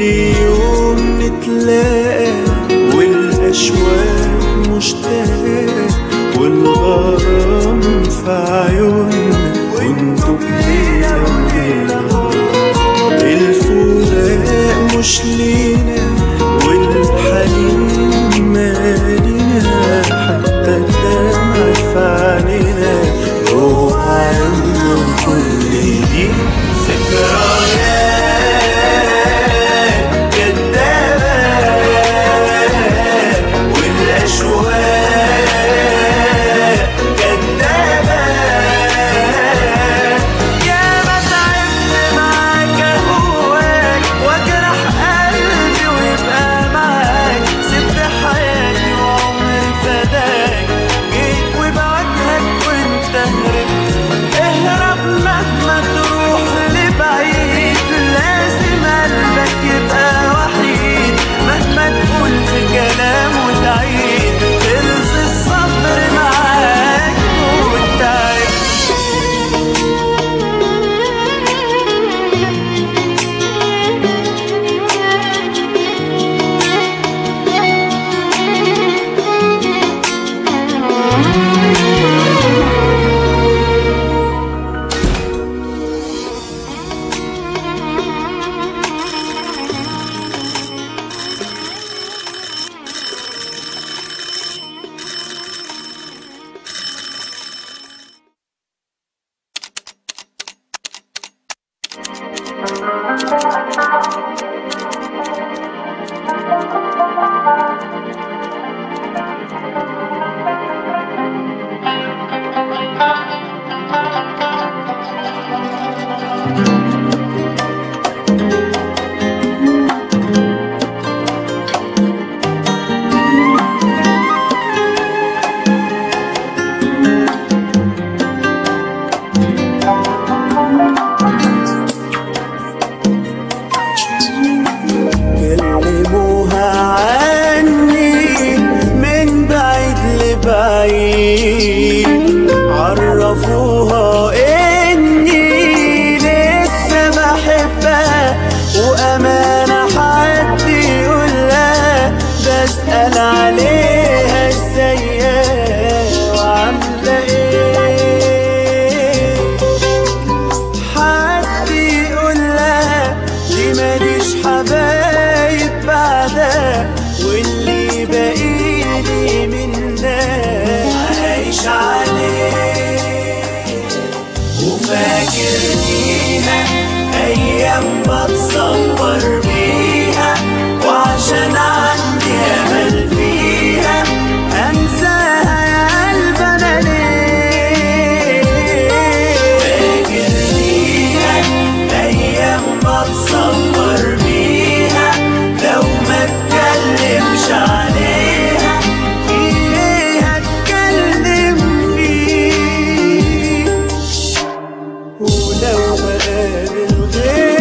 يوم نتلاقى والأشواق مشتاقة والغرام في عيوننا وانتو بليلة وليلة. الفراق مش لينا والحنين مالنا حتى الدمع في عينينا جوا عيوننا كل دي ذكريات كدابة والأشواق كدابة. يا ما تعبت معاك أهواك وأجرح قلبي ويبقى معاك سبت حياتي وعمري فداك جيت وبواجهك وانت هربت. اهرب مهما تروح لبعيد لازم قلبك يبقى وحيد مهما تقول في كلام وتعيد خلص الصبر معاك والتعب. كلموها عني من بعيد لبعيد عرفوها اني لسه بحبها وامانة حد يقولها بسأل عليها ازيها وعاملة ايه. حد يقولها دي ماليش حبايب بعدها واللي باقيلي منها عايش عليه وفاكر بيها ايام بتصور بيها وعشان عندي امل فيها انساها يا قلب انا ليه. فاكر بيها ايام بتصور بيها لو ما اتكلمش عليها في ايه هتكلم فيه. ولو هقابل غير